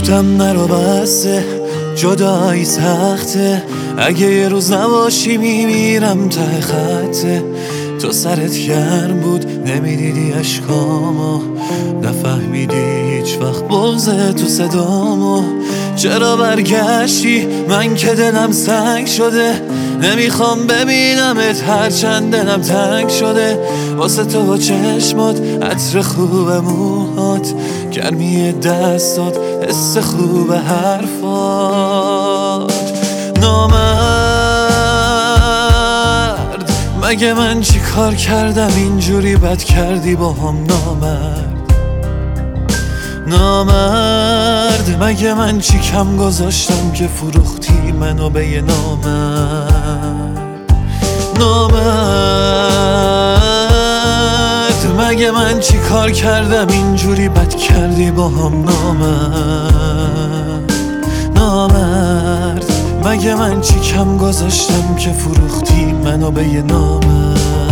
گفتم نرو بسته، جدایی سخته، اگه یه روز نباشی میمیرم ته خطه. تو سرت گرم بود نمیدیدی اشکامو، نفهمیدی هیچ وقت بغض تو صدامو. چرا برگشتی؟ من که دلم سنگ شده، نمیخوام ببینمت هرچند دلم تنگ شده. واسه تو با چشمات، عطر خوب موهات، گرمی دستات، حس خوب حرفات. نامرد، مگه من چی کار کردم اینجوری بد کردی با هم؟ نامرد، مگه من چی کم گذاشتم که فروختی منو به یه نامرد، مگه من چی کار کردم اینجوری بد کردی با هم؟ نامرد، مگه من چی کم گذاشتم که فروختی منو به یه نامرد.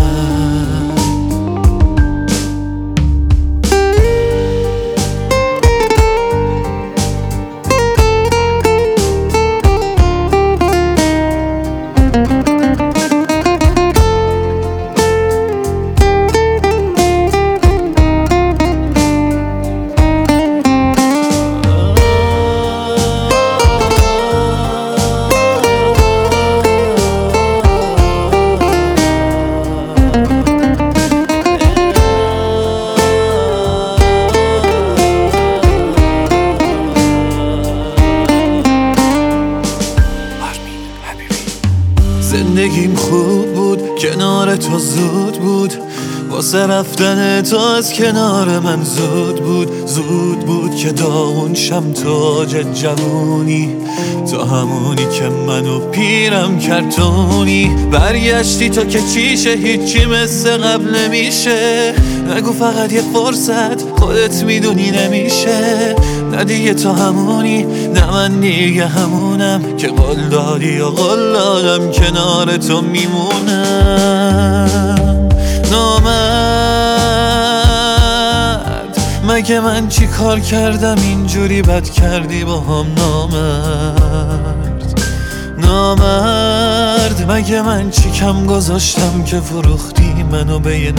زندگیم خوب بود، کنار تو زود بود، واسه رفتن تو از کنار من زود بود که داغون شم تاج جوونی، تو همونی که منو پیرم کردونی. برگشتی تو که چیشه، هیچی مثل قبل نمیشه، نگو فقط یه فرصت، خودت میدونی نمیشه. نه دیگه تو همونی، نه من دیگه همونم، که قول دادی و قول دادم کنار تو میمونم. نامرد، مگه من چی کار کردم اینجوری بد کردی با هم؟ نامرد، مگه من چی کم گذاشتم که فروختی منو به یه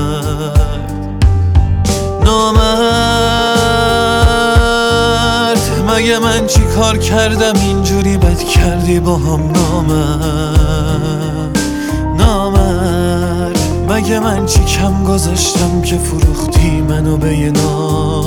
نامرد، مگه من چی کار کردم اینجوری بد کردی با هم؟ نامرد، مگه من چی کم گذاشتم که فروختی منو به یه